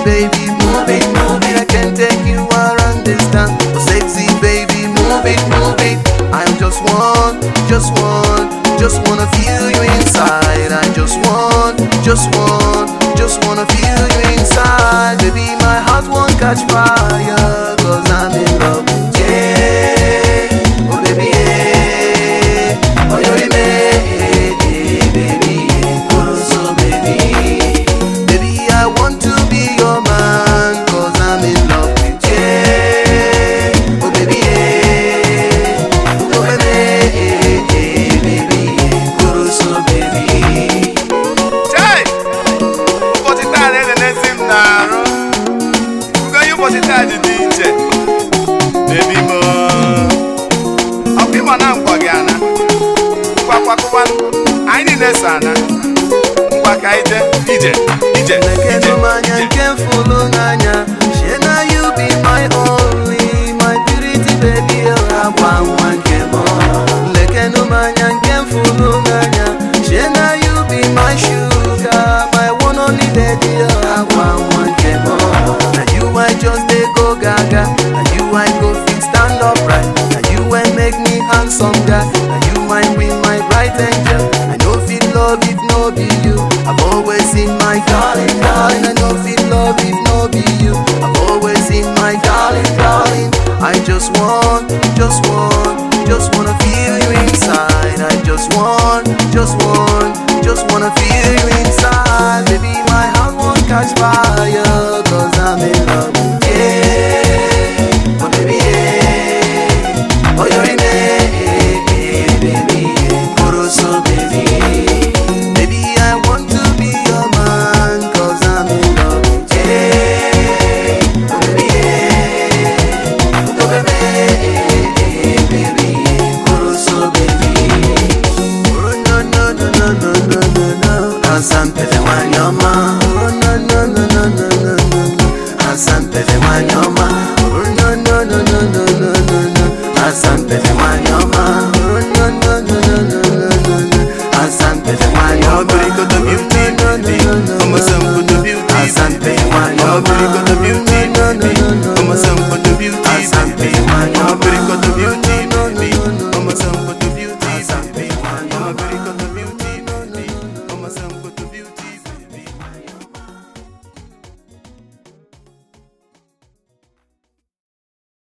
baby, move it, move it. I can take you around this town. Oh, sexy baby, move it, move it. I just wanna feel you inside. I just wanna feel you inside. Baby, my heart won't catch fire, 'cause I'm in love with you. Oh baby, yeah. Oh you're me, baby, yeah. So baby, baby, I want to be your man, 'cause I'm in love with you. Oh baby, yeah. Oh baby, baby, yeah. So baby. Chai! Upotitale nenezim naro. Ugoyu upotitale DJ. Baby mo. Opima na mkwagana. Kwa aini nesana. Mkwaka ije. Lekenu manya nkefulu nganya. Shena you be my only, my pretty baby. Agwa wankemo. Lekenu manya nkefulu nganya. Shena you be my sugar, my one only baby. Agwa wankemo. Now you I just dey go gaga. Now you I go fit stand upright. Now you I make me handsome guy. Now you I win my bright angel. I know fit love if no be you. I've always seen my darling, darling. I know fit love if no be you. I've always seen my darling, darling. I just wanna feel you inside. I just wanna feel you inside. Baby, my heart won't catch fire, 'cause I'm in love with you. Oh baby, yeah. Oh you're in it, baby, yeah. So baby, baby, I want to be your man, 'cause I'm in love with you. Oh baby, yeah. Oh baby, baby, yeah. So baby, oh no, Asampele wanyoma. Oh no, Asampele wanyoma. Oh no, Asampele wanyoma. Oh no, Asampele wanyoma. Got the beauty, I'm a son with the beauty. Asampele wanyoma. Got the beauty, I'm a son with the beauty. Asampele wanyoma. Got the beauty, I'm a son with the beauty. Asampele wanyoma.